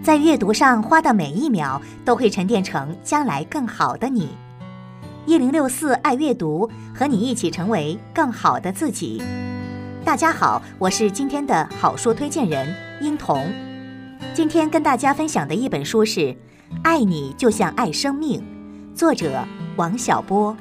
在阅读上花的每一秒都会沉淀成将来更好的你。1064爱阅读，和你一起成为更好的自己。大家好，我是今天的好书推荐人殷彤。今天跟大家分享的一本书是《爱你就像爱生命》，作者王小波。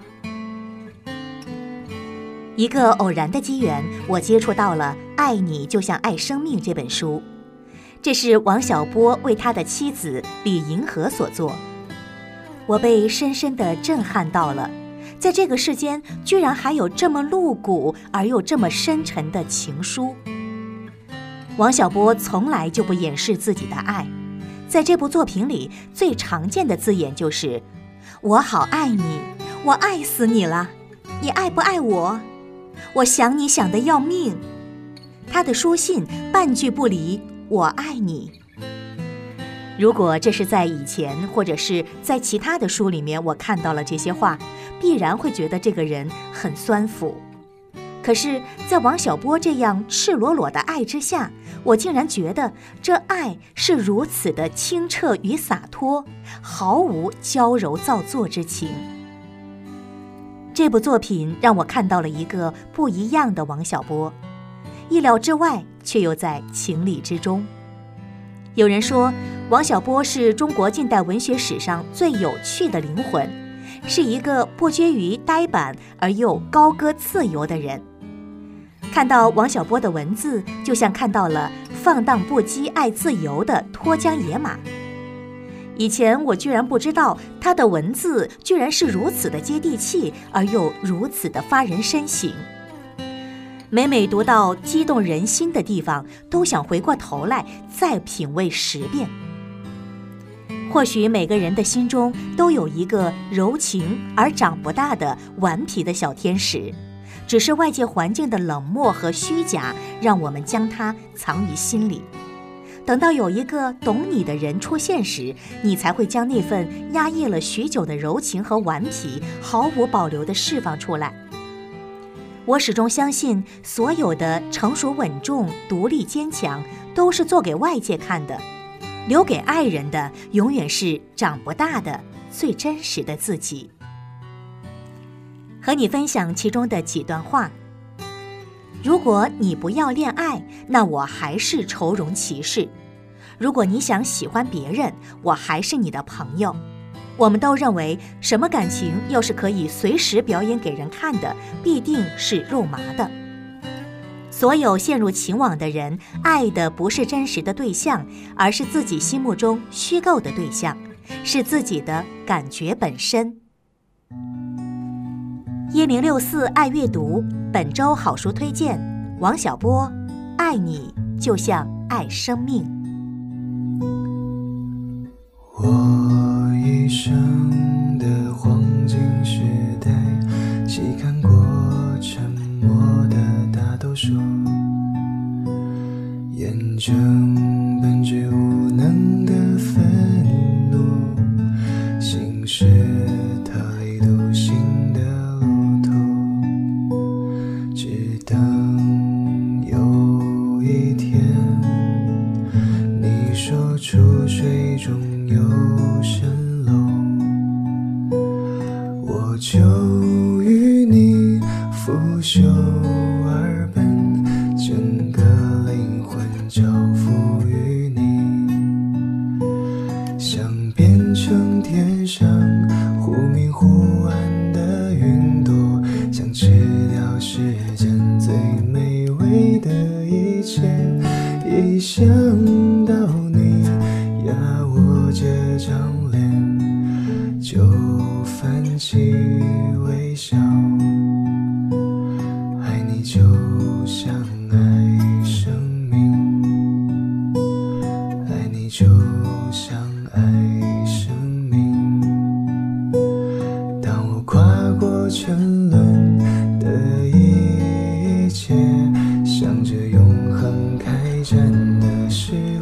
一个偶然的机缘，我接触到了《爱你就像爱生命》这本书。这是王小波为他的妻子李银河所作。我被深深地震撼到了，在这个世间居然还有这么露骨而又这么深沉的情书。王小波从来就不掩饰自己的爱，在这部作品里最常见的字眼就是我好爱你，我爱死你了，你爱不爱我？我想你想得要命。他的书信半句不离我爱你。如果这是在以前或者是在其他的书里面我看到了这些话，必然会觉得这个人很酸腐。可是在王小波这样赤裸裸的爱之下，我竟然觉得这爱是如此的清澈与洒脱，毫无娇柔造作之情。这部作品让我看到了一个不一样的王小波，意料之外却又在情理之中。有人说王小波是中国近代文学史上最有趣的灵魂，是一个不拘于呆板而又高歌自由的人。看到王小波的文字，就像看到了放荡不羁爱自由的脱缰野马。以前我居然不知道他的文字居然是如此的接地气，而又如此的发人深省。每每读到激动人心的地方，都想回过头来再品味10遍。或许每个人的心中都有一个柔情而长不大的顽皮的小天使，只是外界环境的冷漠和虚假，让我们将它藏于心里。等到有一个懂你的人出现时，你才会将那份压抑了许久的柔情和顽皮毫无保留地释放出来。我始终相信，所有的成熟稳重、独立坚强，都是做给外界看的，留给爱人的永远是长不大的、最真实的自己。和你分享其中的几段话：如果你不要恋爱，那我还是愁容骑士；如果你想喜欢别人，我还是你的朋友。我们都认为，什么感情要是可以随时表演给人看的，必定是肉麻的。所有陷入情网的人，爱的不是真实的对象，而是自己心目中虚构的对象，是自己的感觉本身。1064爱阅读，本周好书推荐：王小波，爱你就像爱生命。 我一生的黄金时代，细看过沉默的大多数，验证本质无能的愤怒，行驶它一独行的路途，只等有一天你说出水中有蜃楼，我就与你拂袖而奔，整个灵魂交付于你，想变成天上忽明忽暗的云朵，想吃掉世间最美味的一切，一想到你压我这张脸，就泛起微笑。爱你就像爱生命，爱你就像爱生命。当我跨过沉沦的一切，向着永恒开展的世界，